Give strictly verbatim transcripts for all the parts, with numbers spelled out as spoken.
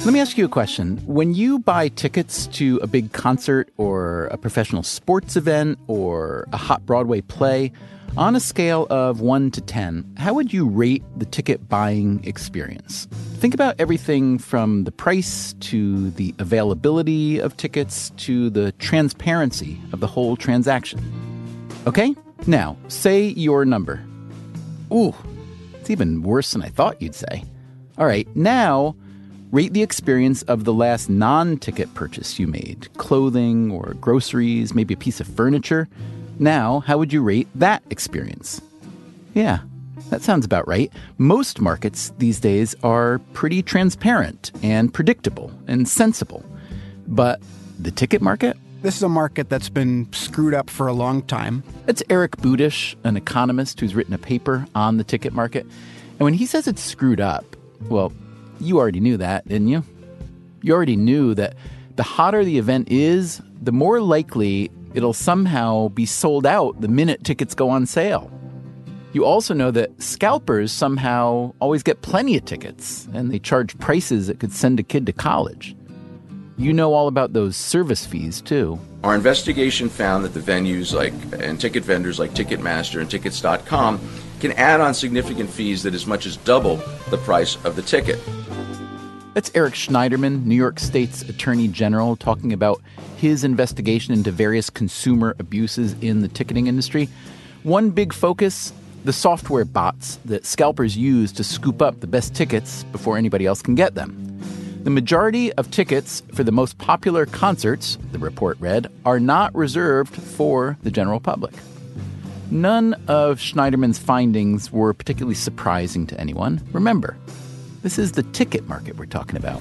Let me ask you a question. When you buy tickets to a big concert or a professional sports event or a hot Broadway play, on a scale of one to ten, how would you rate the ticket buying experience? Think about everything from the price to the availability of tickets to the transparency of the whole transaction. Okay? Now, say your number. Ooh, it's even worse than I thought you'd say. All right, now rate the experience of the last non-ticket purchase you made. Clothing or groceries, maybe a piece of furniture. Now, how would you rate that experience? Yeah, that sounds about right. Most markets these days are pretty transparent and predictable and sensible. But the ticket market? This is a market that's been screwed up for a long time. It's Eric Budish, an economist who's written a paper on the ticket market. And when he says it's screwed up, well, you already knew that, didn't you? You already knew that the hotter the event is, the more likely it'll somehow be sold out the minute tickets go on sale. You also know that scalpers somehow always get plenty of tickets, and they charge prices that could send a kid to college. You know all about those service fees, too. Our investigation found that the venues like and ticket vendors like Ticketmaster and Tickets dot com can add on significant fees that as much as double the price of the ticket. That's Eric Schneiderman, New York State's Attorney General, talking about his investigation into various consumer abuses in the ticketing industry. One big focus, the software bots that scalpers use to scoop up the best tickets before anybody else can get them. The majority of tickets for the most popular concerts, the report read, are not reserved for the general public. None of Schneiderman's findings were particularly surprising to anyone. Remember, this is the ticket market we're talking about.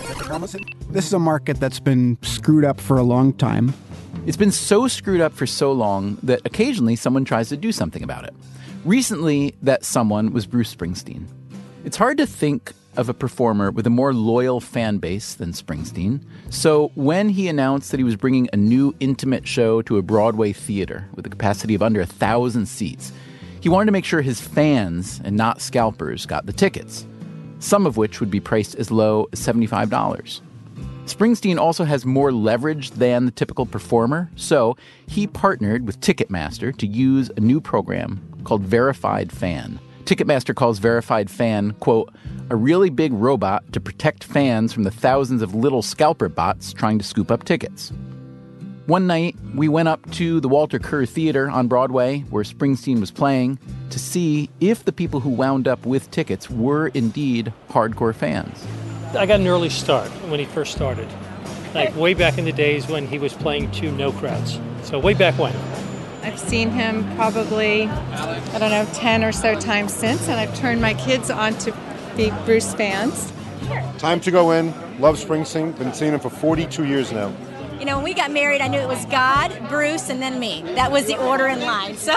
This is a market that's been screwed up for a long time. It's been so screwed up for so long that occasionally someone tries to do something about it. Recently, that someone was Bruce Springsteen. It's hard to think of a performer with a more loyal fan base than Springsteen. So when he announced that he was bringing a new intimate show to a Broadway theater with a capacity of under a thousand seats, he wanted to make sure his fans and not scalpers got the tickets, some of which would be priced as low as seventy-five dollars. Springsteen also has more leverage than the typical performer, so he partnered with Ticketmaster to use a new program called Verified Fan. Ticketmaster calls Verified Fan, quote, a really big robot to protect fans from the thousands of little scalper bots trying to scoop up tickets. One night, we went up to the Walter Kerr Theater on Broadway, where Springsteen was playing, to see if the people who wound up with tickets were indeed hardcore fans. I got an early start when he first started, like way back in the days when he was playing to no crowds. So way back when. I've seen him probably, I don't know, ten or so times since, and I've turned my kids on to be Bruce fans. Time to go in. Love Springsteen. Been seeing him for forty-two years now. You know, when we got married, I knew it was God, Bruce, and then me. That was the order in line. So,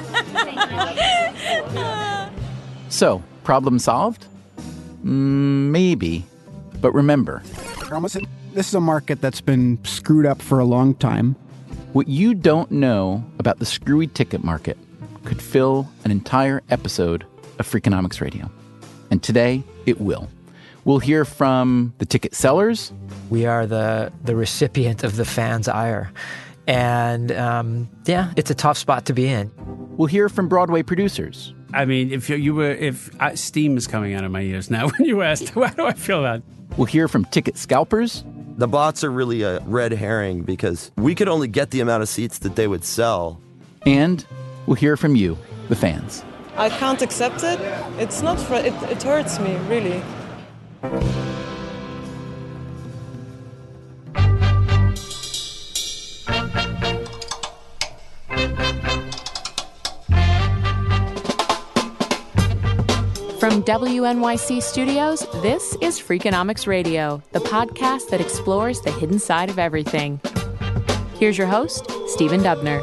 so problem solved? Mm, maybe. But remember, this is a market that's been screwed up for a long time. What you don't know about the screwy ticket market could fill an entire episode of Freakonomics Radio. And today, it will. We'll hear from the ticket sellers. We are the, the recipient of the fans' ire. And, um, yeah, it's a tough spot to be in. We'll hear from Broadway producers. I mean, if you, you were, if uh, steam is coming out of my ears now when you asked, how do I feel about it? We'll hear from ticket scalpers. The bots are really a red herring because we could only get the amount of seats that they would sell. And we'll hear from you, the fans. I can't accept it. It's not, fr- it, it hurts me, really. From W N Y C Studios, this is Freakonomics Radio, the podcast that explores the hidden side of everything. Here's your host, Stephen Dubner.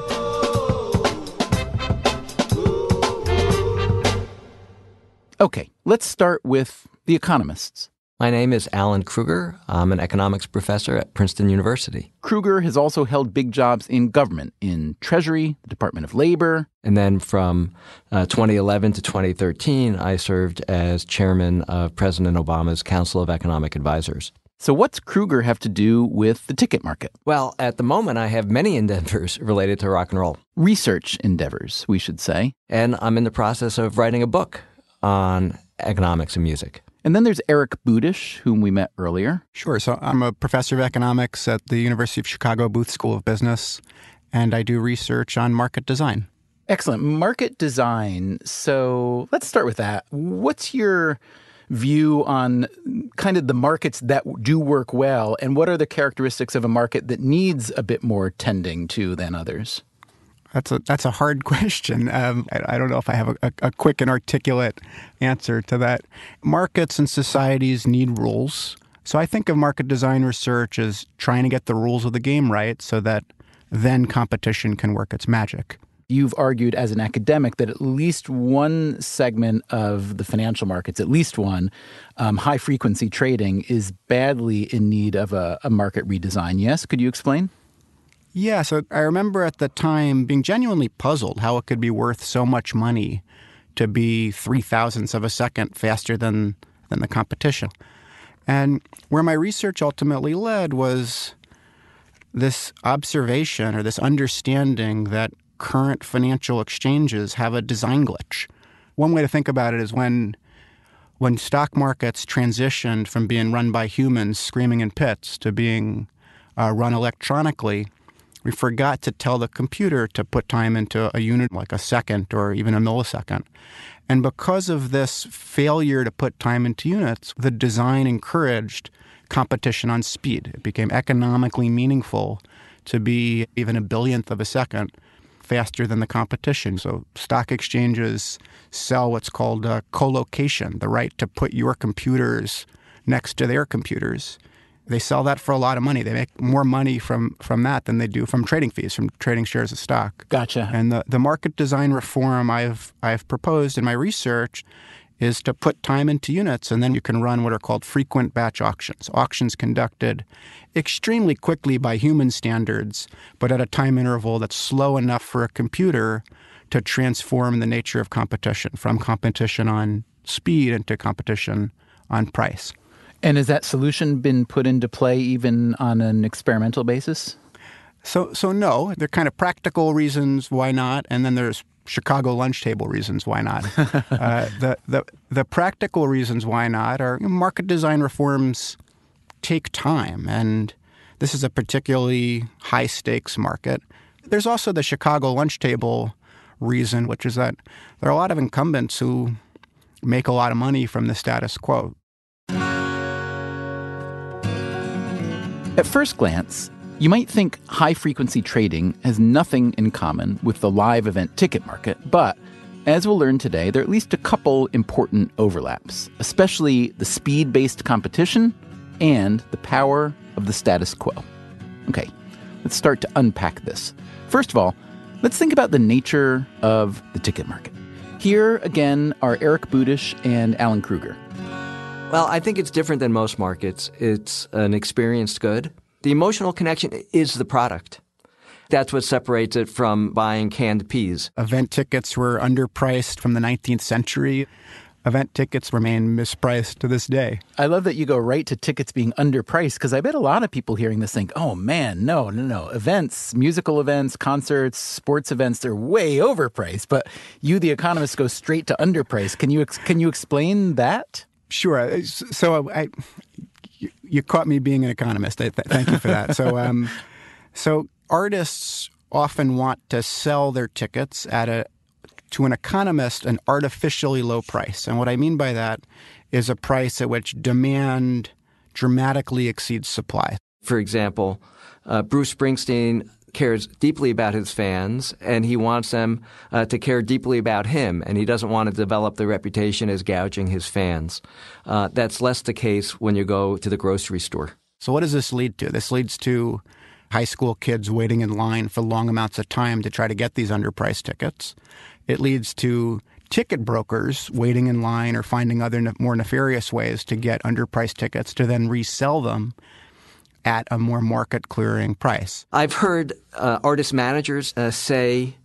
Okay, let's start with the economists. My name is Alan Kruger. I'm an economics professor at Princeton University. Kruger has also held big jobs in government, in Treasury, the Department of Labor. And then from uh, twenty eleven to twenty thirteen, I served as chairman of President Obama's Council of Economic Advisors. So what's Kruger have to do with the ticket market? Well, at the moment, I have many endeavors related to rock and roll. Research endeavors, we should say. And I'm in the process of writing a book on economics and music. And then there's Eric Budish, whom we met earlier. Sure. So I'm a professor of economics at the University of Chicago Booth School of Business, and I do research on market design. Excellent. Market design. So let's start with that. What's your view on kind of the markets that do work well, and what are the characteristics of a market that needs a bit more tending to than others? That's a that's a hard question. Um, I, I don't know if I have a, a quick and articulate answer to that. Markets and societies need rules. So I think of market design research as trying to get the rules of the game right so that then competition can work its magic. You've argued as an academic that at least one segment of the financial markets, at least one, um, high-frequency trading, is badly in need of a, a market redesign. Yes? Could you explain? Yeah, so I remember at the time being genuinely puzzled how it could be worth so much money to be three thousandths of a second faster than, than the competition. And where my research ultimately led was this observation or this understanding that current financial exchanges have a design glitch. One way to think about it is when when stock markets transitioned from being run by humans screaming in pits to being uh, run electronically, we forgot to tell the computer to put time into a unit like a second or even a millisecond. And because of this failure to put time into units, the design encouraged competition on speed. It became economically meaningful to be even a billionth of a second faster than the competition. So stock exchanges sell what's called a co-location, the right to put your computers next to their computers. They sell that for a lot of money. They make more money from, from that than they do from trading fees, from trading shares of stock. Gotcha. And the, the market design reform I've I've proposed in my research is to put time into units, and then you can run what are called frequent batch auctions, auctions conducted extremely quickly by human standards, but at a time interval that's slow enough for a computer to transform the nature of competition from competition on speed into competition on price. And has that solution been put into play even on an experimental basis? So, so no. There are kind of practical reasons why not, and then there's Chicago lunch table reasons why not. uh, the, the the practical reasons why not are market design reforms take time, and this is a particularly high stakes market. There's also the Chicago lunch table reason, which is that there are a lot of incumbents who make a lot of money from the status quo. At first glance, you might think high-frequency trading has nothing in common with the live event ticket market, but as we'll learn today, there are at least a couple important overlaps, especially the speed-based competition and the power of the status quo. Okay, let's start to unpack this. First of all, let's think about the nature of the ticket market. Here, again, are Eric Budish and Alan Kruger. Well, I think it's different than most markets. It's an experienced good. The emotional connection is the product. That's what separates it from buying canned peas. Event tickets were underpriced from the nineteenth century. Event tickets remain mispriced to this day. I love that you go right to tickets being underpriced, because I bet a lot of people hearing this think, oh man, no, no, no. Events, musical events, concerts, sports events, they're way overpriced. But you, the economist, go straight to underpriced. Can you ex- can you explain that? Sure. So I, you, you caught me being an economist. I th- thank you for that. So, um, so artists often want to sell their tickets at a to an economist an artificially low price. And what I mean by that is a price at which demand dramatically exceeds supply. For example, uh, Bruce Springsteen cares deeply about his fans, and he wants them uh, to care deeply about him, and he doesn't want to develop the reputation as gouging his fans. Uh, that's less the case when you go to the grocery store. So what does this lead to? This leads to high school kids waiting in line for long amounts of time to try to get these underpriced tickets. It leads to ticket brokers waiting in line or finding other ne- more nefarious ways to get underpriced tickets to then resell them at a more market-clearing price. I've heard uh, artist managers uh, say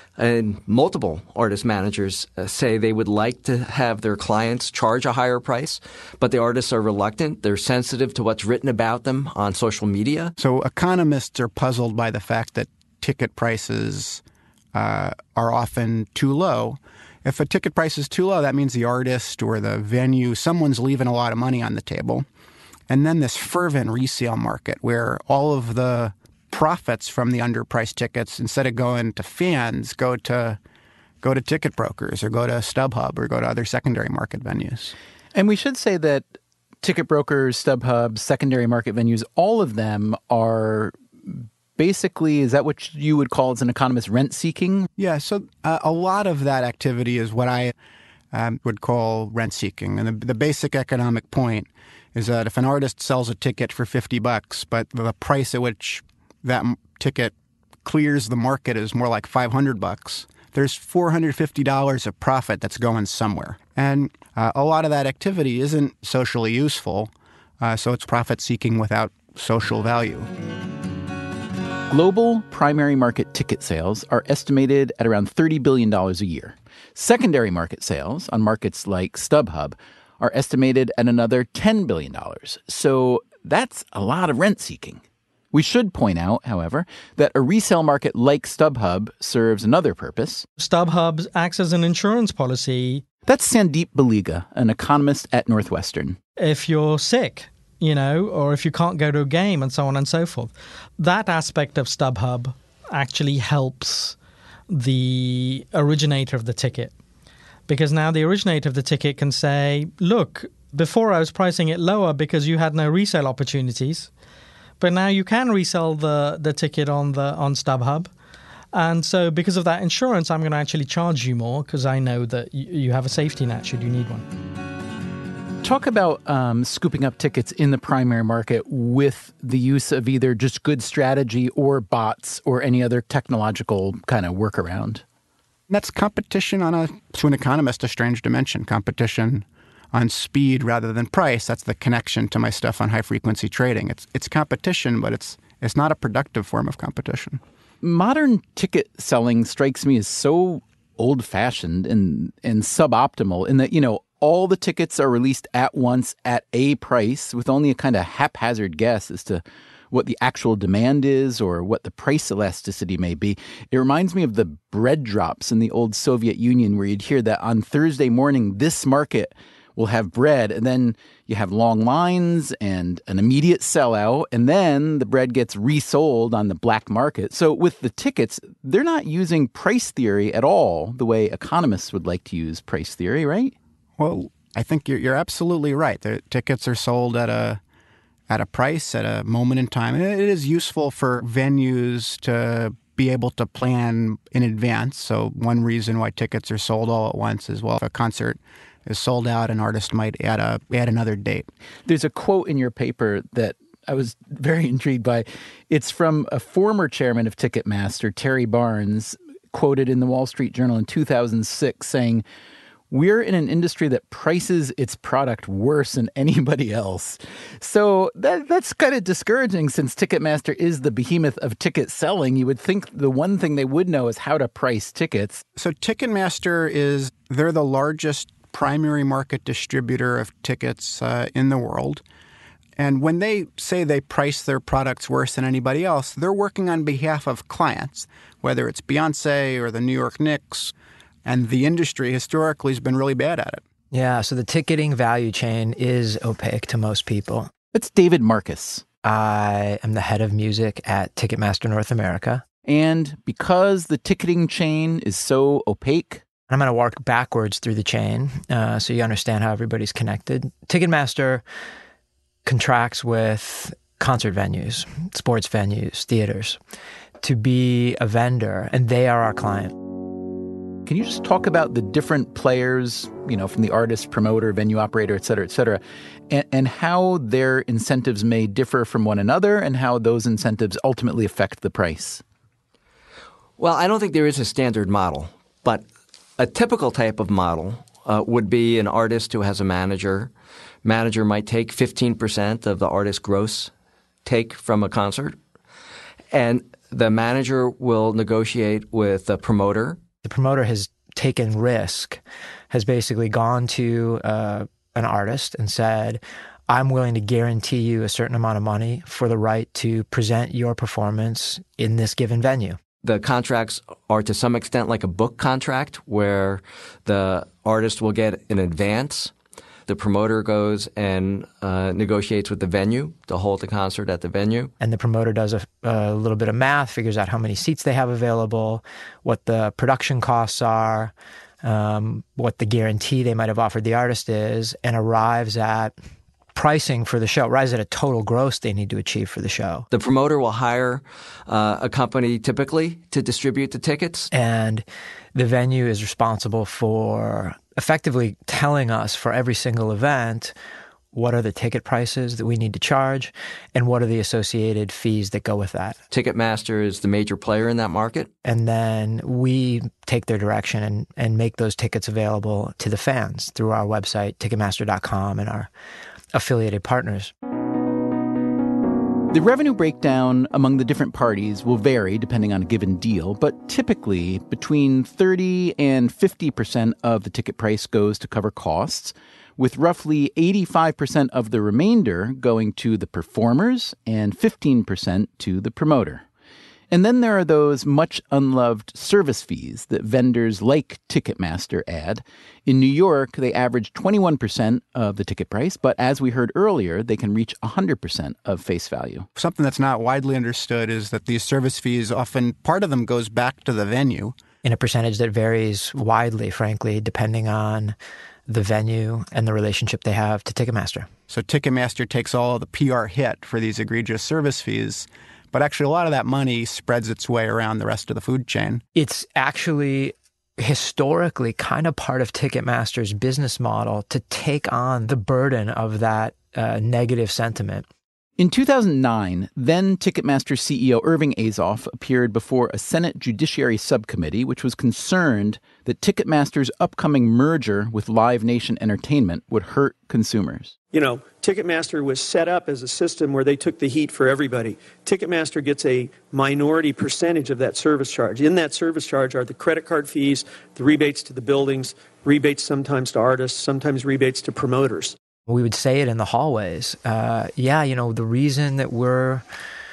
And multiple artist managers uh, say they would like to have their clients charge a higher price, but the artists are reluctant. They're sensitive to what's written about them on social media. So economists are puzzled by the fact that ticket prices uh, are often too low. If a ticket price is too low, that means the artist or the venue, someone's leaving a lot of money on the table. And then this fervent resale market where all of the profits from the underpriced tickets, instead of going to fans, go to go to ticket brokers or go to StubHub or go to other secondary market venues. And we should say that ticket brokers, StubHub, secondary market venues, all of them are basically, is that what you would call as an economist, rent-seeking? Yeah, so uh, a lot of that activity is what I um, would call rent-seeking. And the, the basic economic point is that if an artist sells a ticket for fifty bucks, but the price at which that ticket clears the market is more like five hundred bucks, there's four hundred fifty dollars of profit that's going somewhere. And uh, a lot of that activity isn't socially useful, uh, so it's profit-seeking without social value. Global primary market ticket sales are estimated at around thirty billion dollars a year. Secondary market sales on markets like StubHub are estimated at another ten billion dollars. So that's a lot of rent-seeking. We should point out, however, that a resale market like StubHub serves another purpose. StubHub acts as an insurance policy. That's Sandeep Baliga, an economist at Northwestern. If you're sick, you know, or if you can't go to a game and so on and so forth. That aspect of StubHub actually helps the originator of the ticket. Because now the originator of the ticket can say, look, before I was pricing it lower because you had no resale opportunities. But now you can resell the, the ticket on the on StubHub. And so because of that insurance, I'm going to actually charge you more because I know that you, you have a safety net should you need one. Talk about um, scooping up tickets in the primary market with the use of either just good strategy or bots or any other technological kind of workaround. That's competition on a, to an economist, a strange dimension. Competition on speed rather than price. That's the connection to my stuff on high-frequency trading. It's it's competition, but it's it's not a productive form of competition. Modern ticket selling strikes me as so old-fashioned and, and suboptimal in that, you know, all the tickets are released at once at a price with only a kind of haphazard guess as to what the actual demand is or what the price elasticity may be. It reminds me of the bread drops in the old Soviet Union where you'd hear that on Thursday morning, this market will have bread, and then you have long lines and an immediate sellout, and then the bread gets resold on the black market. So with the tickets, they're not using price theory at all the way economists would like to use price theory, right? Well, I think you're, you're absolutely right. The tickets are sold at a at a price, at a moment in time. And it is useful for venues to be able to plan in advance. So one reason why tickets are sold all at once is, well, if a concert is sold out, an artist might add a add another date. There's a quote in your paper that I was very intrigued by. It's from a former chairman of Ticketmaster, Terry Barnes, quoted in the Wall Street Journal in two thousand six saying, "We're in an industry that prices its product worse than anybody else." So that that's kind of discouraging since Ticketmaster is the behemoth of ticket selling. You would think the one thing they would know is how to price tickets. So Ticketmaster is, they're the largest primary market distributor of tickets uh, in the world. And when they say they price their products worse than anybody else, they're working on behalf of clients, whether it's Beyonce or the New York Knicks. And the industry historically has been really bad at it. Yeah, so the ticketing value chain is opaque to most people. It's David Marcus. I am the head of music at Ticketmaster North America. And because the ticketing chain is so opaque, I'm going to work backwards through the chain uh, so you understand how everybody's connected. Ticketmaster contracts with concert venues, sports venues, theaters to be a vendor, and they are our client. Can you just talk about the different players, you know, from the artist, promoter, venue operator, et cetera, et cetera, and, and how their incentives may differ from one another and how those incentives ultimately affect the price? Well, I don't think there is a standard model, but a typical type of model uh, would be an artist who has a manager. Manager might take fifteen percent of the artist's gross take from a concert. And the manager will negotiate with the promoter. The promoter has taken risk, has basically gone to uh, an artist and said, I'm willing to guarantee you a certain amount of money for the right to present your performance in this given venue. The contracts are to some extent like a book contract where the artist will get an advance. The promoter goes and uh, negotiates with the venue to hold the concert at the venue. And the promoter does a, a little bit of math, figures out how many seats they have available, what the production costs are, um, what the guarantee they might have offered the artist is, and arrives at pricing for the show, arrives at a total gross they need to achieve for the show. The promoter will hire uh, a company typically to distribute the tickets. And the venue is responsible for effectively telling us for every single event what are the ticket prices that we need to charge and what are the associated fees that go with that. Ticketmaster is the major player in that market. And then we take their direction and, and make those tickets available to the fans through our website, Ticketmaster dot com, and our affiliated partners. The revenue breakdown among the different parties will vary depending on a given deal, but typically between thirty and fifty percent of the ticket price goes to cover costs, with roughly eighty-five percent of the remainder going to the performers and fifteen percent to the promoter. And then there are those much unloved service fees that vendors like Ticketmaster add. In New York, they average twenty-one percent of the ticket price, but as we heard earlier, they can reach one hundred percent of face value. Something that's not widely understood is that these service fees, often part of them goes back to the venue. In a percentage that varies widely, frankly, depending on the venue and the relationship they have to Ticketmaster. So Ticketmaster takes all of the P R hit for these egregious service fees, but actually a lot of that money spreads its way around the rest of the food chain. It's actually historically kind of part of Ticketmaster's business model to take on the burden of that uh, negative sentiment. In two thousand nine, then Ticketmaster C E O Irving Azoff appeared before a Senate Judiciary Subcommittee, which was concerned that Ticketmaster's upcoming merger with Live Nation Entertainment would hurt consumers. You know, Ticketmaster was set up as a system where they took the heat for everybody. Ticketmaster gets a minority percentage of that service charge. In that service charge are the credit card fees, the rebates to the buildings, rebates sometimes to artists, sometimes rebates to promoters. We would say it in the hallways. Uh, yeah, you know, the reason that we're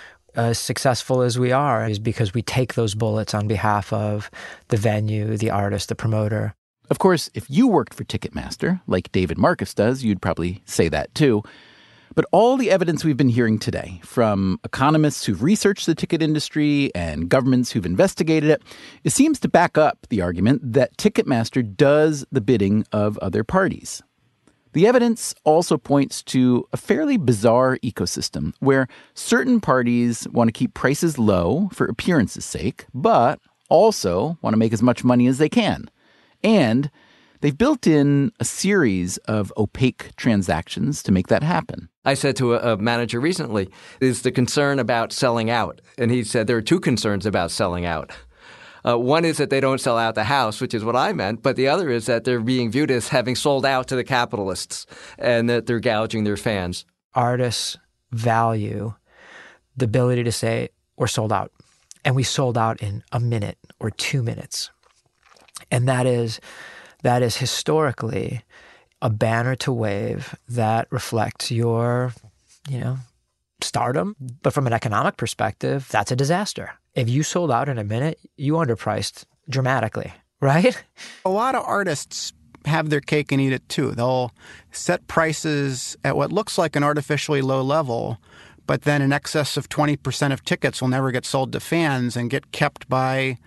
as successful as we are is because we take those bullets on behalf of the venue, the artist, the promoter. Of course, if you worked for Ticketmaster, like David Marcus does, you'd probably say that too. But all the evidence we've been hearing today, from economists who've researched the ticket industry and governments who've investigated it, it seems to back up the argument that Ticketmaster does the bidding of other parties. The evidence also points to a fairly bizarre ecosystem where certain parties want to keep prices low for appearance's sake, but also want to make as much money as they can. And they've built in a series of opaque transactions to make that happen. I said to a, a manager recently, is the concern about selling out? And he said there are two concerns about selling out. Uh, one is that they don't sell out the house, which is what I meant. But the other is that they're being viewed as having sold out to the capitalists and that they're gouging their fans. Artists value the ability to say, we're sold out. And we sold out in a minute or two minutes. And that is, that is historically a banner to wave that reflects your, you know, stardom. But from an economic perspective, that's a disaster. If you sold out in a minute, you underpriced dramatically, right? A lot of artists have their cake and eat it too. They'll set prices at what looks like an artificially low level, but then in excess of twenty percent of tickets will never get sold to fans and get kept by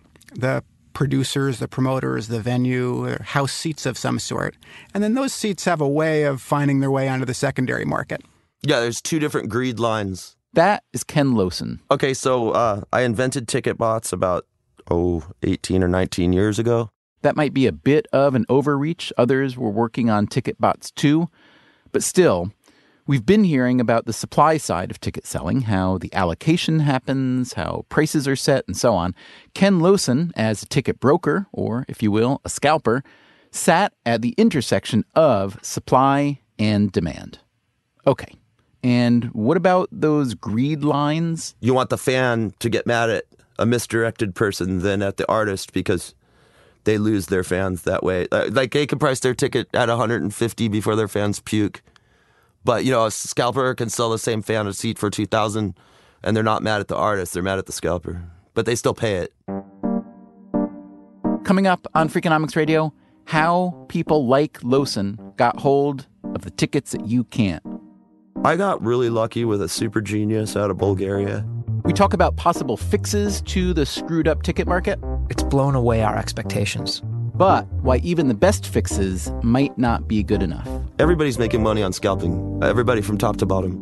the producers, the promoters, the venue, or house seats of some sort. And then those seats have a way of finding their way onto the secondary market. Yeah, there's two different greed lines. That is Ken Losen. Okay, so uh, I invented TicketBots about, oh, eighteen or nineteen years ago. That might be a bit of an overreach. Others were working on TicketBots too. But still, we've been hearing about the supply side of ticket selling, how the allocation happens, how prices are set, and so on. Ken Losen, as a ticket broker, or if you will, a scalper, sat at the intersection of supply and demand. Okay. And what about those greed lines? You want the fan to get mad at a misdirected person than at the artist because they lose their fans that way. Like, they can price their ticket at one hundred fifty before their fans puke. But, you know, a scalper can sell the same fan a seat for two thousand, and they're not mad at the artist. They're mad at the scalper. But they still pay it. Coming up on Freakonomics Radio, how people like Lawson got hold of the tickets that you can't. I got really lucky with a super genius out of Bulgaria. We talk about possible fixes to the screwed up ticket market. It's blown away our expectations. But why even the best fixes might not be good enough. Everybody's making money on scalping. Everybody from top to bottom.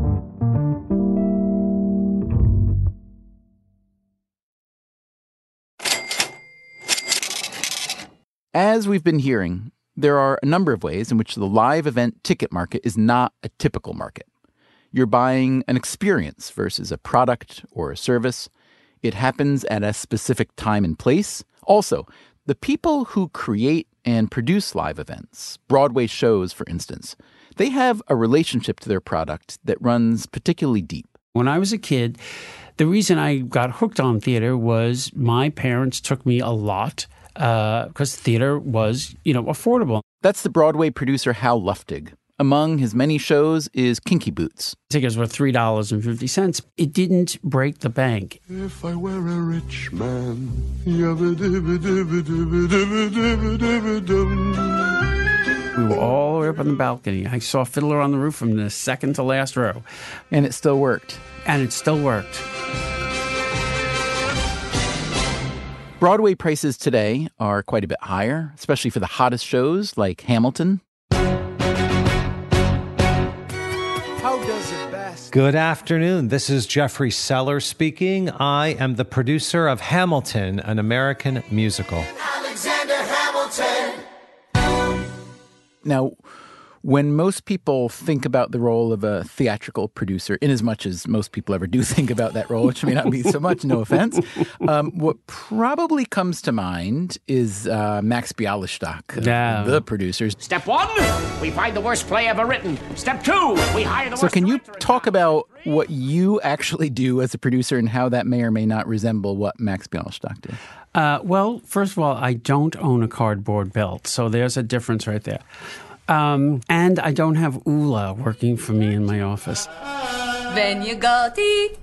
As we've been hearing, there are a number of ways in which the live event ticket market is not a typical market. You're buying an experience versus a product or a service. It happens at a specific time and place. Also, the people who create and produce live events, Broadway shows, for instance, they have a relationship to their product that runs particularly deep. When I was a kid, the reason I got hooked on theater was my parents took me a lot because uh, theater was, you know, affordable. That's the Broadway producer Hal Luftig. Among his many shows is Kinky Boots. Tickets were three dollars and fifty cents. It didn't break the bank. If I were a rich man. We were all the way up on the balcony. I saw Fiddler on the Roof from the second to last row. And it still worked. And it still worked. Broadway prices today are quite a bit higher, especially for the hottest shows like Hamilton. Good afternoon. This is Jeffrey Seller speaking. I am the producer of Hamilton, an American musical. Alexander Hamilton. Now, when most people think about the role of a theatrical producer, in as much as most people ever do think about that role, which may not be so much, no offense, um, what probably comes to mind is uh, Max Bialystock, uh, yeah. the producers. Step one, we find the worst play ever written. Step two, we hire the So worst can you director talk about what you actually do as a producer and how that may or may not resemble what Max Bialystock did? Uh, well, first of all, I don't own a cardboard belt, so there's a difference right there. Um, and I don't have Ula working for me in my office. When you got it,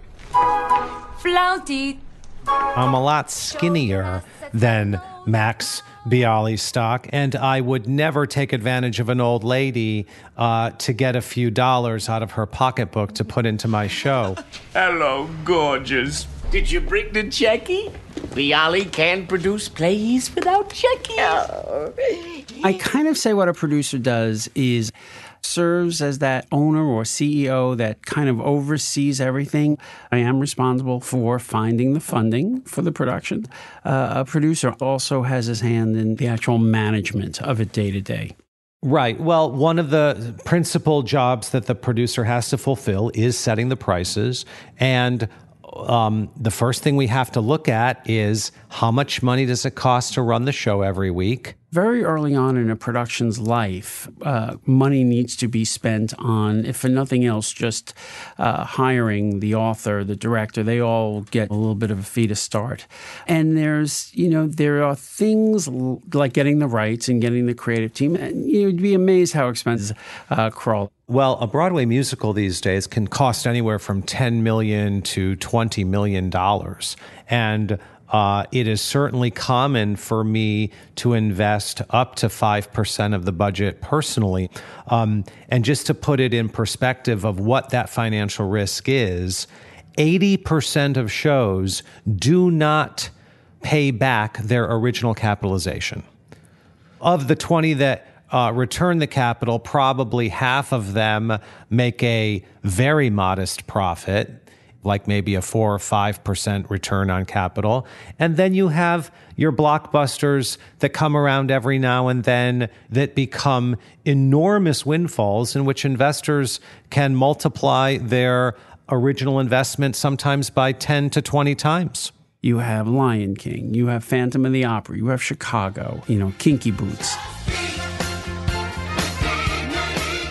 flaunt it. I'm a lot skinnier than Max Bialystock, and I would never take advantage of an old lady uh, to get a few dollars out of her pocketbook to put into my show. Hello, gorgeous. Did you bring the checkie? Bialy can produce plays without checkie. Oh. I kind of say what a producer does is serves as that owner or C E O that kind of oversees everything. I am responsible for finding the funding for the production. Uh, a producer also has his hand in the actual management of it day to day. Right. Well, one of the principal jobs that the producer has to fulfill is setting the prices. And Um, the first thing we have to look at is how much money does it cost to run the show every week? Very early on in a production's life, uh, money needs to be spent on, if for nothing else, just uh, hiring the author, the director. They all get a little bit of a fee to start. And there's, you know, there are things l- like getting the rights and getting the creative team. And you'd be amazed how expensive uh, crawl. Well, a Broadway musical these days can cost anywhere from ten million dollars to twenty million dollars. And uh, it is certainly common for me to invest up to five percent of the budget personally. Um, and just to put it in perspective of what that financial risk is, eighty percent of shows do not pay back their original capitalization. Of the twenty that Uh, return the capital, probably half of them make a very modest profit, like maybe a four or five percent return on capital. And then you have your blockbusters that come around every now and then that become enormous windfalls in which investors can multiply their original investment sometimes by ten to twenty times. You have Lion King, you have Phantom of the Opera, you have Chicago, you know, Kinky Boots.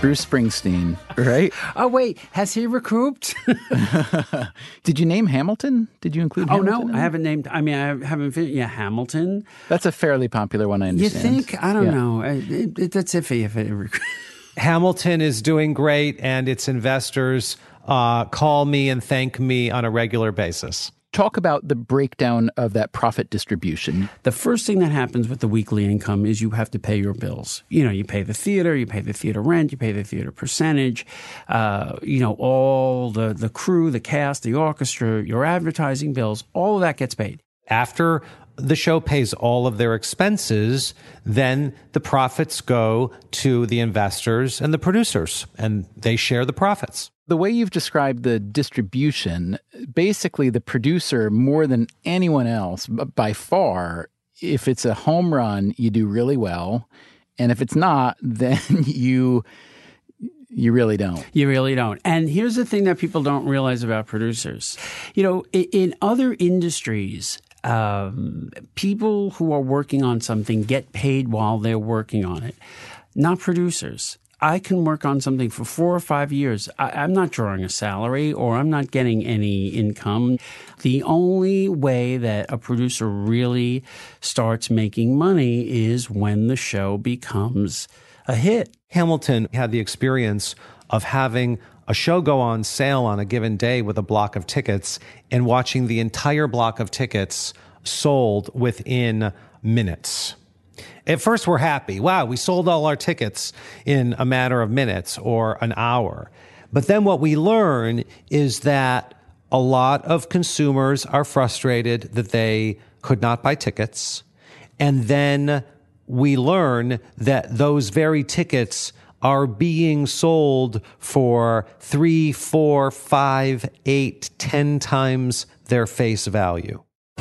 Bruce Springsteen, right? Oh, wait. Has he recouped? Did you name Hamilton? Did you include oh, Hamilton? no. I haven't named, I mean, I haven't finished. Yeah, Hamilton. That's a fairly popular one, I You understand. think? I don't Yeah. know. It, it, that's iffy if it recoups. Hamilton is doing great, and its investors uh, call me and thank me on a regular basis. Talk about the breakdown of that profit distribution. The first thing that happens with the weekly income is you have to pay your bills. You know, you pay the theater, you pay the theater rent, you pay the theater percentage, uh, you know, all the, the crew, the cast, the orchestra, your advertising bills, all of that gets paid. After the show pays all of their expenses, then the profits go to the investors and the producers, and they share the profits. The way you've described the distribution, basically the producer, more than anyone else, by far, if it's a home run, you do really well. And if it's not, then you you really don't. You really don't. And here's the thing that people don't realize about producers. You know, in, in other industries, um, people who are working on something get paid while they're working on it, not producers. I can work on something for four or five years. I, I'm not drawing a salary or I'm not getting any income. The only way that a producer really starts making money is when the show becomes a hit. Hamilton had the experience of having a show go on sale on a given day with a block of tickets and watching the entire block of tickets sold within minutes. At first, we're happy. Wow, we sold all our tickets in a matter of minutes or an hour. But then what we learn is that a lot of consumers are frustrated that they could not buy tickets. And then we learn that those very tickets are being sold for three, four, five, eight, ten times their face value.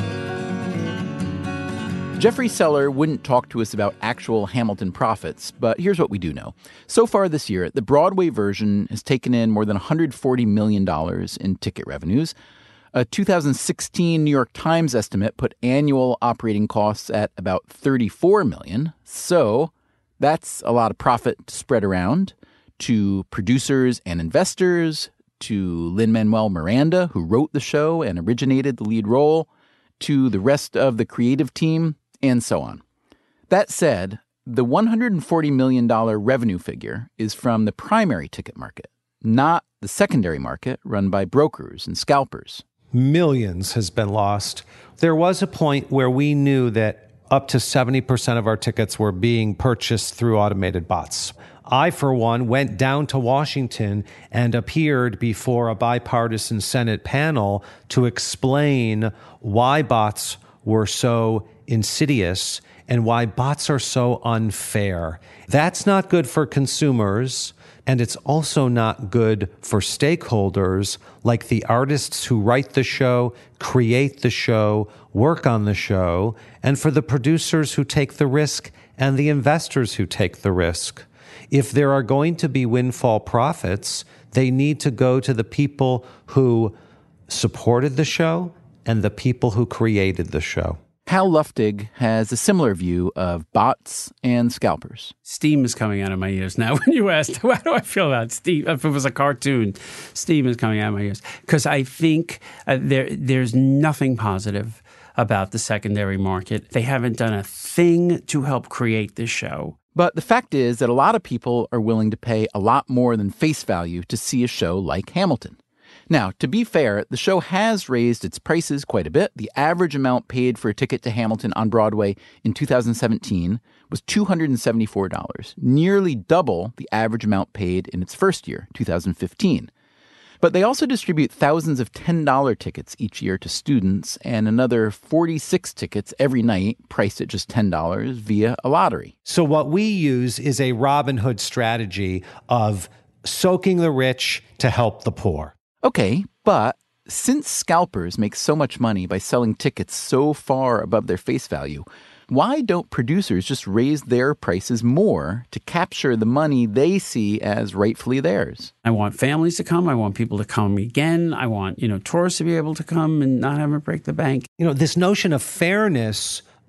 Jeffrey Seller wouldn't talk to us about actual Hamilton profits, but here's what we do know. So far this year, the Broadway version has taken in more than one hundred forty million dollars in ticket revenues. A two thousand sixteen New York Times estimate put annual operating costs at about thirty-four million dollars. So that's a lot of profit to spread around to producers and investors, to Lin-Manuel Miranda, who wrote the show and originated the lead role, to the rest of the creative team, and so on. That said, the one hundred forty million dollars revenue figure is from the primary ticket market, not the secondary market run by brokers and scalpers. Millions has been lost. There was a point where we knew that up to seventy percent of our tickets were being purchased through automated bots. I, for one, went down to Washington and appeared before a bipartisan Senate panel to explain why bots were so insidious and why bots are so unfair. That's not good for consumers, and it's also not good for stakeholders like the artists who write the show, create the show, work on the show, and for the producers who take the risk and the investors who take the risk. If there are going to be windfall profits, they need to go to the people who supported the show and the people who created the show. Hal Luftig has a similar view of bots and scalpers. Steam is coming out of my ears now. When you asked, how do I feel about steam? If it was a cartoon, steam is coming out of my ears. Because I think uh, there there's nothing positive about the secondary market. They haven't done a thing to help create this show. But the fact is that a lot of people are willing to pay a lot more than face value to see a show like Hamilton. Now, to be fair, the show has raised its prices quite a bit. The average amount paid for a ticket to Hamilton on Broadway in two thousand seventeen was two hundred seventy-four dollars, nearly double the average amount paid in its first year, two thousand fifteen. But they also distribute thousands of ten dollar tickets each year to students and another forty-six tickets every night priced at just ten dollars via a lottery. So what we use is a Robin Hood strategy of soaking the rich to help the poor. Okay, but since scalpers make so much money by selling tickets so far above their face value, why don't producers just raise their prices more to capture the money they see as rightfully theirs? I want families to come. I want people to come again. I want, you know, tourists to be able to come and not have them break the bank. You know, this notion of fairness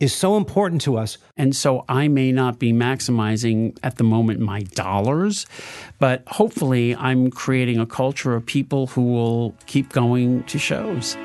is so important to us. And so I may not be maximizing at the moment my dollars, but hopefully I'm creating a culture of people who will keep going to shows.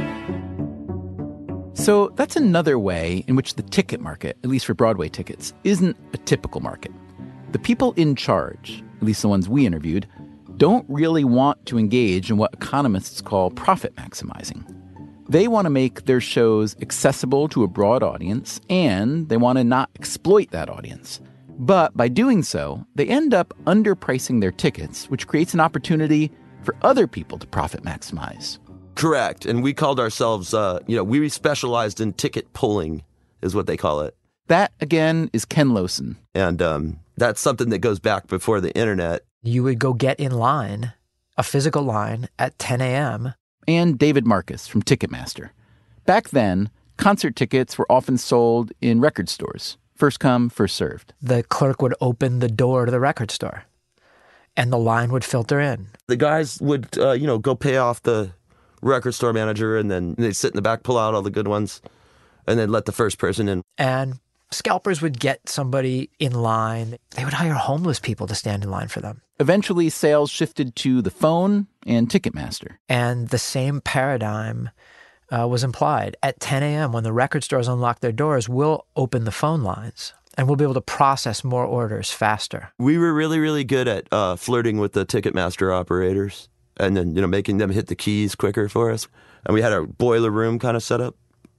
So that's another way in which the ticket market, at least for Broadway tickets, isn't a typical market. The people in charge, at least the ones we interviewed, don't really want to engage in what economists call profit maximizing. They want to make their shows accessible to a broad audience, and they want to not exploit that audience. But by doing so, they end up underpricing their tickets, which creates an opportunity for other people to profit maximize. Correct. And we called ourselves, uh, you know, we specialized in ticket pulling, is what they call it. That, again, is Ken Lowson. And um, that's something that goes back before the internet. You would go get in line, a physical line, at ten a.m., and David Marcus from Ticketmaster. Back then, concert tickets were often sold in record stores. First come, first served. The clerk would open the door to the record store, and the line would filter in. The guys would, uh, you know, go pay off the record store manager, and then they'd sit in the back, pull out all the good ones, and then let the first person in. And scalpers would get somebody in line. They would hire homeless people to stand in line for them. Eventually, sales shifted to the phone and Ticketmaster. And the same paradigm uh, was implied. At ten a.m., when the record stores unlock their doors, we'll open the phone lines, and we'll be able to process more orders faster. We were really, really good at uh, flirting with the Ticketmaster operators and then, you know, making them hit the keys quicker for us. And we had a boiler room kind of set up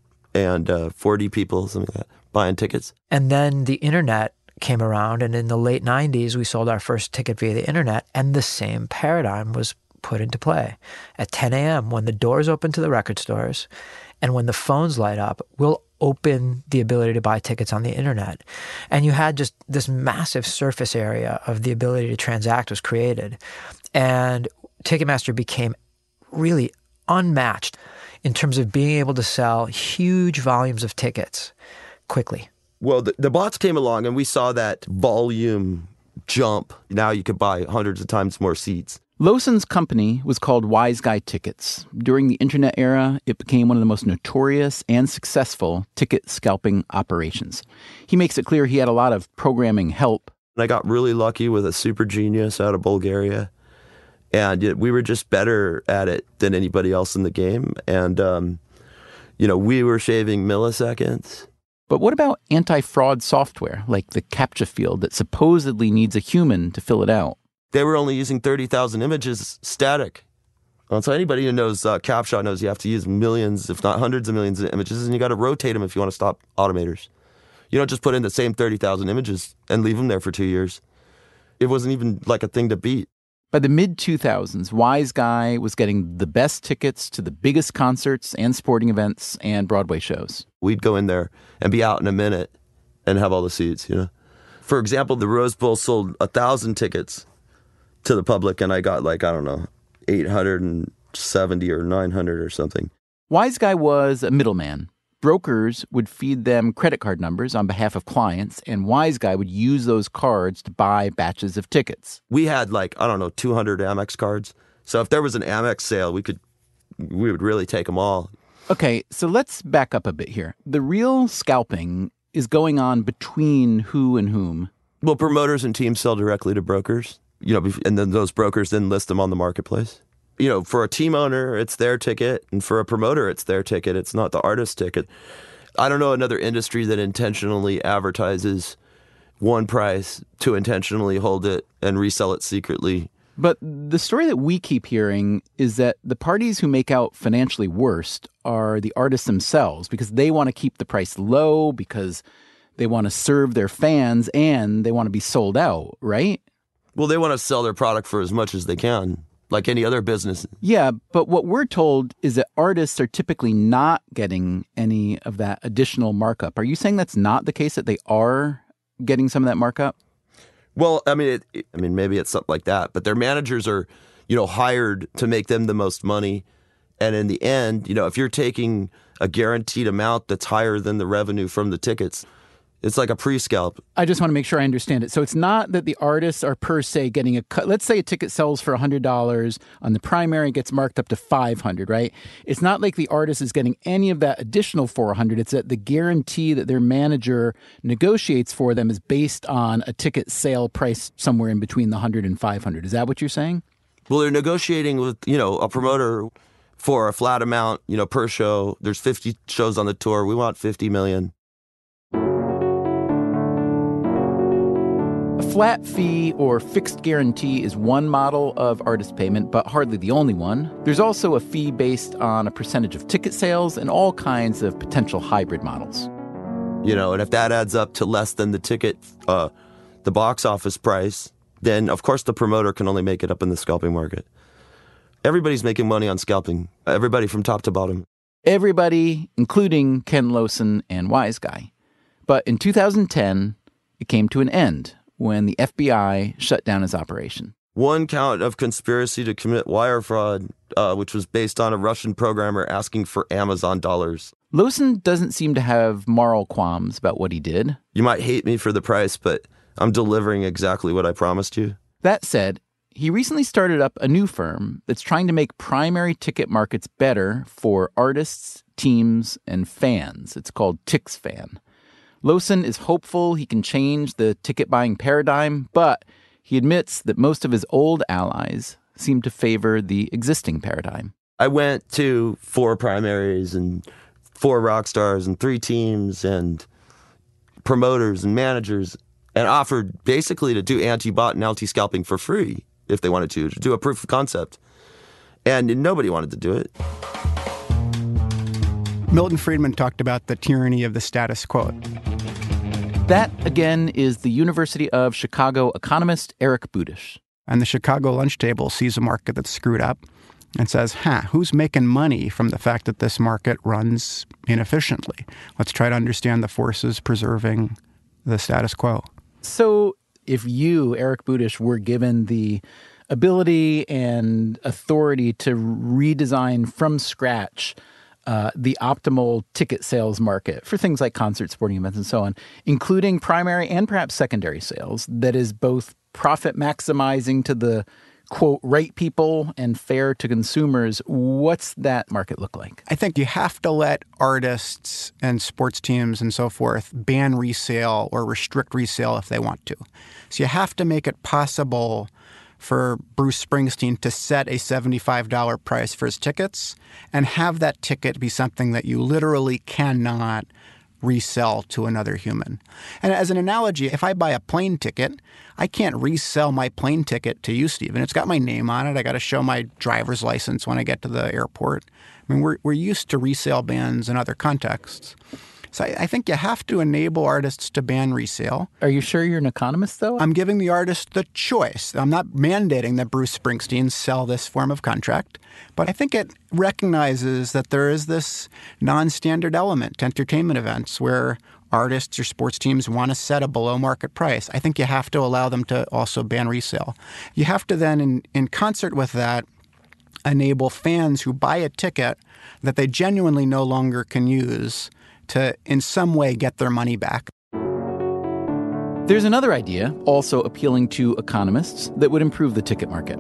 and uh, forty people, something like that, buying tickets. And then the internet came around, and in the late nineties, we sold our first ticket via the internet, and the same paradigm was put into play. At ten a.m., when the doors open to the record stores and when the phones light up, we'll open the ability to buy tickets on the internet. And you had just this massive surface area of the ability to transact was created. And Ticketmaster became really unmatched in terms of being able to sell huge volumes of tickets quickly. Well, the, the bots came along, and we saw that volume jump. Now you could buy hundreds of times more seats. Lowson's company was called Wise Guy Tickets. During the internet era, it became one of the most notorious and successful ticket scalping operations. He makes it clear he had a lot of programming help. I got really lucky with a super genius out of Bulgaria, and we were just better at it than anybody else in the game. And, um, you know, we were shaving milliseconds. But what about anti-fraud software, like the CAPTCHA field that supposedly needs a human to fill it out? They were only using thirty thousand images static. Well, so anybody who knows uh, CAPTCHA knows you have to use millions, if not hundreds of millions of images, and you got to rotate them if you want to stop automators. You don't just put in the same thirty thousand images and leave them there for two years. It wasn't even like a thing to beat. By the mid two thousands, Wise Guy was getting the best tickets to the biggest concerts and sporting events and Broadway shows. We'd go in there and be out in a minute and have all the seats, you know. For example, the Rose Bowl sold a thousand tickets to the public, and I got like, I don't know, eight hundred seventy or nine hundred or something. Wise Guy was a middleman. Brokers would feed them credit card numbers on behalf of clients, and Wise Guy would use those cards to buy batches of tickets. We had like, I don't know, two hundred Amex cards. So if there was an Amex sale, we could, we would really take them all. Okay, so let's back up a bit here. The real scalping is going on between who and whom? Well, promoters and teams sell directly to brokers, you know, and then those brokers then list them on the marketplace. You know, for a team owner, it's their ticket, and for a promoter, it's their ticket. It's not the artist's ticket. I don't know another industry that intentionally advertises one price to intentionally hold it and resell it secretly. But the story that we keep hearing is that the parties who make out financially worst are the artists themselves, because they want to keep the price low, because they want to serve their fans, and they want to be sold out, right? Well, they want to sell their product for as much as they can, like any other business. Yeah, but what we're told is that artists are typically not getting any of that additional markup. Are you saying that's not the case, that they are getting some of that markup? Well, I mean, it, it, I mean, maybe it's something like that, but their managers are, you know, hired to make them the most money. And in the end, you know, if you're taking a guaranteed amount that's higher than the revenue from the tickets, It's like a pre-scalp. I just want to make sure I understand it. So it's not that the artists are per se getting a cut. Let's say a ticket sells for one hundred dollars on the primary and gets marked up to five hundred dollars, right? It's not like the artist is getting any of that additional four hundred dollars. It's that the guarantee that their manager negotiates for them is based on a ticket sale price somewhere in between the one hundred and five hundred. Is that what you're saying? Well, they're negotiating with, you know, a promoter for a flat amount, you know, per show. There's fifty shows on the tour. We want fifty million. A flat fee or fixed guarantee is one model of artist payment, but hardly the only one. There's also a fee based on a percentage of ticket sales and all kinds of potential hybrid models. You know, and if that adds up to less than the ticket, uh, the box office price, then of course the promoter can only make it up in the scalping market. Everybody's making money on scalping. Everybody from top to bottom. Everybody, including Ken Lawson and Wise Guy. But in two thousand ten, it came to an end when the F B I shut down his operation. One count of conspiracy to commit wire fraud, uh, which was based on a Russian programmer asking for Amazon dollars. Lawson doesn't seem to have moral qualms about what he did. You might hate me for the price, but I'm delivering exactly what I promised you. That said, he recently started up a new firm that's trying to make primary ticket markets better for artists, teams, and fans. It's called TixFan. Lawson is hopeful he can change the ticket buying paradigm, but he admits that most of his old allies seem to favor the existing paradigm. I went to four primaries and four rock stars and three teams and promoters and managers and offered basically to do anti-bot and anti-scalping for free if they wanted to, to do a proof of concept. And nobody wanted to do it. Milton Friedman talked about the tyranny of the status quo. That, again, is the University of Chicago economist Eric Budish. And the Chicago lunch table sees a market that's screwed up and says, huh, who's making money from the fact that this market runs inefficiently? Let's try to understand the forces preserving the status quo. So if you, Eric Budish, were given the ability and authority to redesign from scratch uh, the optimal ticket sales market for things like concert, sporting events, and so on, including primary and perhaps secondary sales, that is both profit maximizing to the, quote, right people and fair to consumers, what's that market look like? I think you have to let artists and sports teams and so forth ban resale or restrict resale if they want to. So you have to make it possible for Bruce Springsteen to set a seventy-five dollars price for his tickets and have that ticket be something that you literally cannot resell to another human. And as an analogy, if I buy a plane ticket, I can't resell my plane ticket to you, Stephen. It's got my name on it. I got to show my driver's license when I get to the airport. I mean, we're we're used to resale bans in other contexts. So I, I think you have to enable artists to ban resale. Are you sure you're an economist, though? I'm giving the artist the choice. I'm not mandating that Bruce Springsteen sell this form of contract, but I think it recognizes that there is this non-standard element to entertainment events where artists or sports teams want to set a below-market price. I think you have to allow them to also ban resale. You have to then, in, in concert with that, enable fans who buy a ticket that they genuinely no longer can use to in some way get their money back. There's another idea, also appealing to economists, that would improve the ticket market.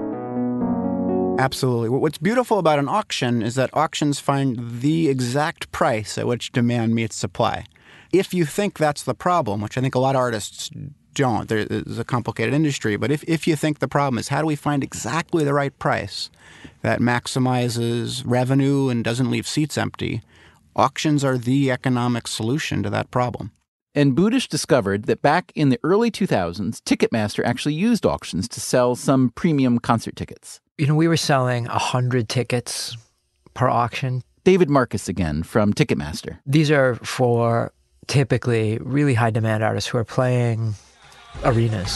Absolutely. What's beautiful about an auction is that auctions find the exact price at which demand meets supply. If you think that's the problem, which I think a lot of artists don't, there's a complicated industry, but if, if you think the problem is how do we find exactly the right price that maximizes revenue and doesn't leave seats empty, auctions are the economic solution to that problem. And Budish discovered that back in the early two thousands, Ticketmaster actually used auctions to sell some premium concert tickets. You know, we were selling one hundred tickets per auction. David Marcus again from Ticketmaster. These are for typically really high demand artists who are playing arenas.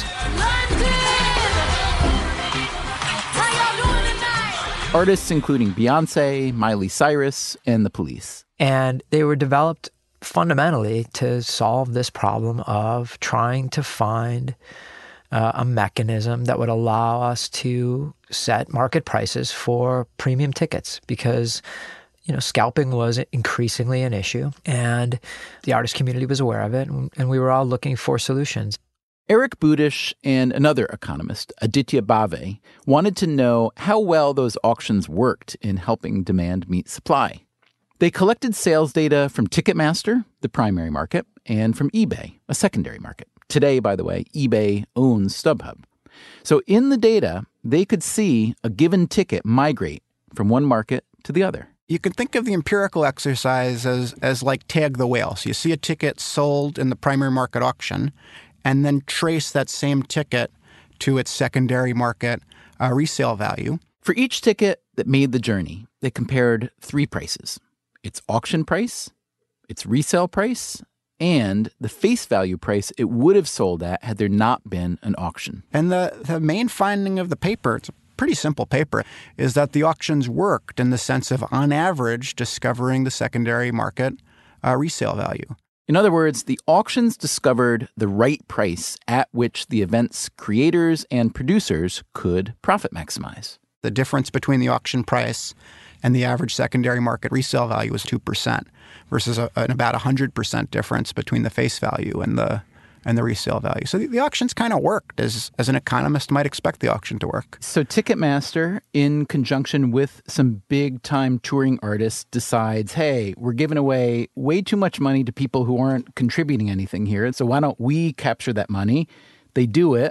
Artists including Beyonce, Miley Cyrus, and The Police. And they were developed fundamentally to solve this problem of trying to find uh, a mechanism that would allow us to set market prices for premium tickets. Because, you know, scalping was increasingly an issue, and the artist community was aware of it, and we were all looking for solutions. Eric Budish and another economist, Aditya Bave, wanted to know how well those auctions worked in helping demand meet supply. They collected sales data from Ticketmaster, the primary market, and from eBay, a secondary market. Today, by the way, eBay owns StubHub. So in the data, they could see a given ticket migrate from one market to the other. You can think of the empirical exercise as, as like tag the whale. So you see a ticket sold in the primary market auction and then trace that same ticket to its secondary market uh, resale value. For each ticket that made the journey, they compared three prices: its auction price, its resale price, and the face value price it would have sold at had there not been an auction. And the, the main finding of the paper, it's a pretty simple paper, is that the auctions worked in the sense of, on average, discovering the secondary market uh, resale value. In other words, the auctions discovered the right price at which the event's creators and producers could profit maximize. The difference between the auction price and the average secondary market resale value was two percent versus a, an about one hundred percent difference between the face value and the and the resale value. So the, the auctions kind of worked as, as an economist might expect the auction to work. So Ticketmaster, in conjunction with some big-time touring artists, decides, hey, we're giving away way too much money to people who aren't contributing anything here. So why don't we capture that money? They do it.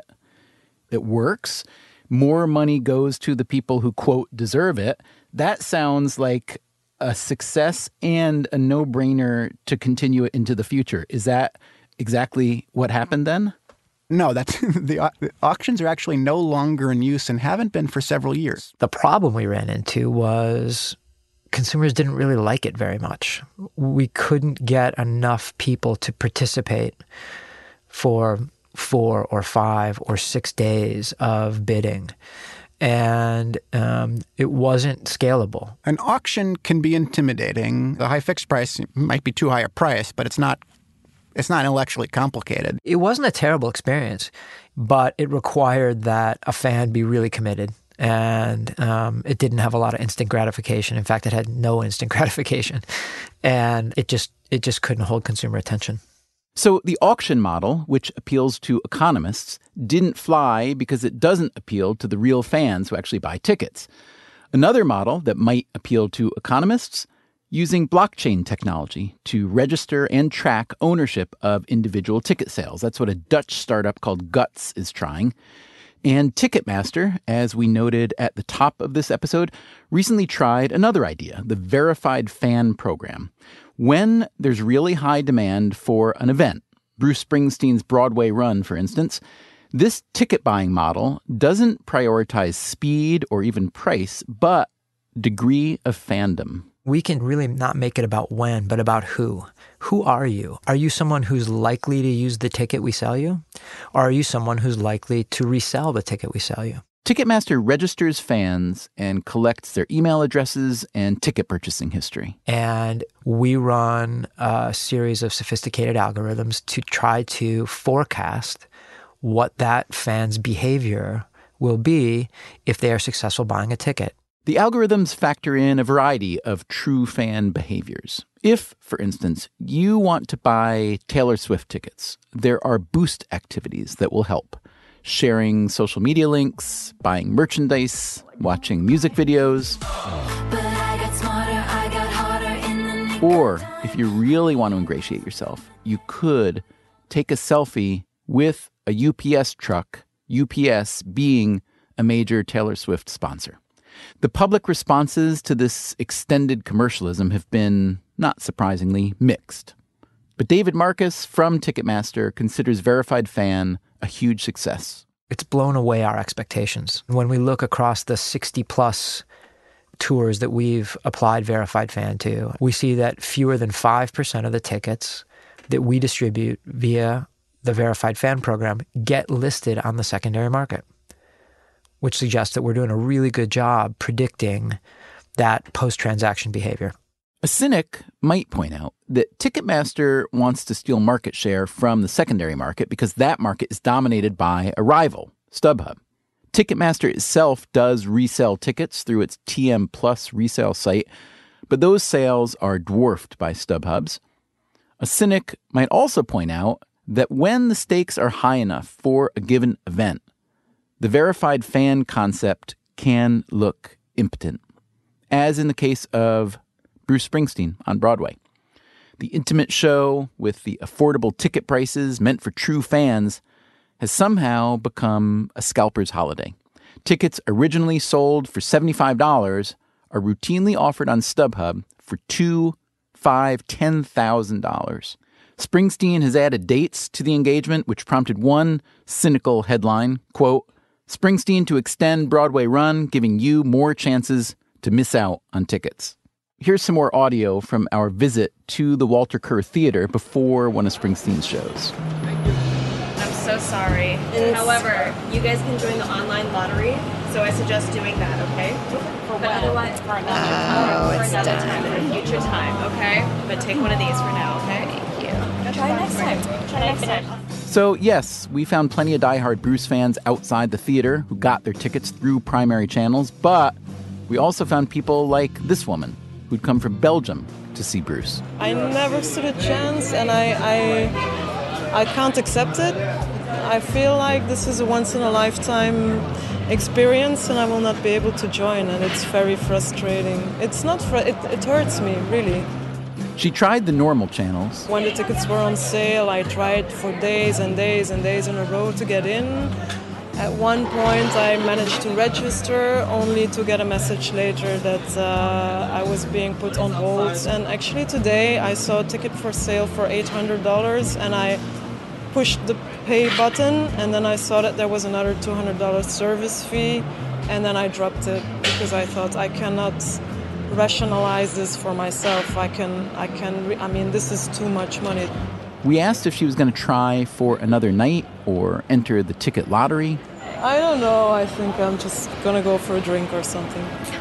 It works. More money goes to the people who, quote, deserve it. That sounds like a success and a no-brainer to continue it into the future. Is that exactly what happened then? No, that's the, the auctions are actually no longer in use and haven't been for several years. The problem we ran into was consumers didn't really like it very much. We couldn't get enough people to participate for four or five or six days of bidding. And um, it wasn't scalable. An auction can be intimidating. The high fixed price might be too high a price, but it's not It's not intellectually complicated. It wasn't a terrible experience, but it required that a fan be really committed. And um, it didn't have a lot of instant gratification. In fact, it had no instant gratification. And it just it just couldn't hold consumer attention. So the auction model, which appeals to economists, didn't fly because it doesn't appeal to the real fans who actually buy tickets. Another model that might appeal to economists, using blockchain technology to register and track ownership of individual ticket sales. That's what a Dutch startup called Guts is trying. And Ticketmaster, as we noted at the top of this episode, recently tried another idea, the Verified Fan Program. When there's really high demand for an event, Bruce Springsteen's Broadway run, for instance, this ticket buying model doesn't prioritize speed or even price, but degree of fandom. We can really not make it about when, but about who. Who are you? Are you someone who's likely to use the ticket we sell you? Or are you someone who's likely to resell the ticket we sell you? Ticketmaster registers fans and collects their email addresses and ticket purchasing history. And we run a series of sophisticated algorithms to try to forecast what that fan's behavior will be if they are successful buying a ticket. The algorithms factor in a variety of true fan behaviors. If, for instance, you want to buy Taylor Swift tickets, there are boost activities that will help. Sharing social media links, buying merchandise, watching music videos. Or, if you really want to ingratiate yourself, you could take a selfie with a U P S truck, U P S being a major Taylor Swift sponsor. The public responses to this extended commercialism have been, not surprisingly, mixed. But David Marcus from Ticketmaster considers Verified Fan a huge success. It's blown away our expectations. When we look across the sixty plus tours that we've applied Verified Fan to, we see that fewer than five percent of the tickets that we distribute via the Verified Fan program get listed on the secondary market, which suggests that we're doing a really good job predicting that post-transaction behavior. A cynic might point out that Ticketmaster wants to steal market share from the secondary market because that market is dominated by a rival, StubHub. Ticketmaster itself does resell tickets through its T M Plus resale site, but those sales are dwarfed by StubHub's. A cynic might also point out that when the stakes are high enough for a given event, the verified fan concept can look impotent, as in the case of Bruce Springsteen on Broadway. The intimate show with the affordable ticket prices meant for true fans has somehow become a scalper's holiday. Tickets originally sold for seventy-five dollars are routinely offered on StubHub for two thousand five hundred dollars, ten thousand dollars. Springsteen has added dates to the engagement, which prompted one cynical headline, quote, Springsteen to extend Broadway run, giving you more chances to miss out on tickets. Here's some more audio from our visit to the Walter Kerr Theater before one of Springsteen's shows. I'm so sorry. However, you guys can join the online lottery, so I suggest doing that, okay? For but otherwise, for another time. Oh, for another time, at a future time, okay? But take one of these for now, okay? Thank you. Try next time. Try next time. So, yes, we found plenty of diehard Bruce fans outside the theater who got their tickets through primary channels, but we also found people like this woman who'd come from Belgium to see Bruce. I never stood a chance, and I, I, I can't accept it. I feel like this is a once-in-a-lifetime experience, and I will not be able to join, and it's very frustrating. It's not, fr- it, it hurts me, really. She tried the normal channels. When the tickets were on sale, I tried for days and days and days in a row to get in. At one point, I managed to register, only to get a message later that uh, I was being put on hold. And actually today, I saw a ticket for sale for eight hundred dollars, and I pushed the pay button, and then I saw that there was another two hundred dollars service fee, and then I dropped it because I thought I cannot rationalize this for myself. I can, I can, re- I mean, this is too much money. We asked if she was going to try for another night or enter the ticket lottery. I don't know. I think I'm just going to go for a drink or something.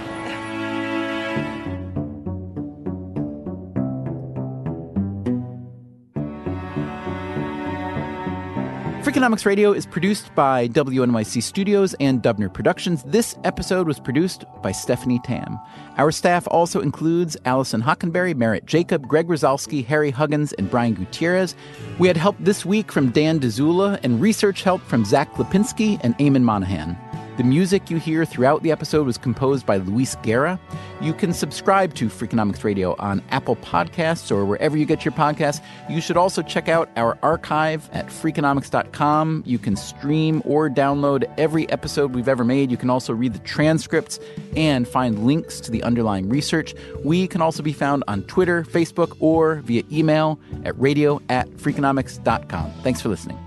Freakonomics Radio is produced by W N Y C Studios and Dubner Productions. This episode was produced by Stephanie Tam. Our staff also includes Allison Hockenberry, Merritt Jacob, Greg Rosalsky, Harry Huggins, and Brian Gutierrez. We had help this week from Dan DeZula and research help from Zach Lipinski and Eamon Monahan. The music you hear throughout the episode was composed by Luis Guerra. You can subscribe to Freakonomics Radio on Apple Podcasts or wherever you get your podcasts. You should also check out our archive at freakonomics dot com. You can stream or download every episode we've ever made. You can also read the transcripts and find links to the underlying research. We can also be found on Twitter, Facebook, or via email at radio at freakonomics dot com. Thanks for listening.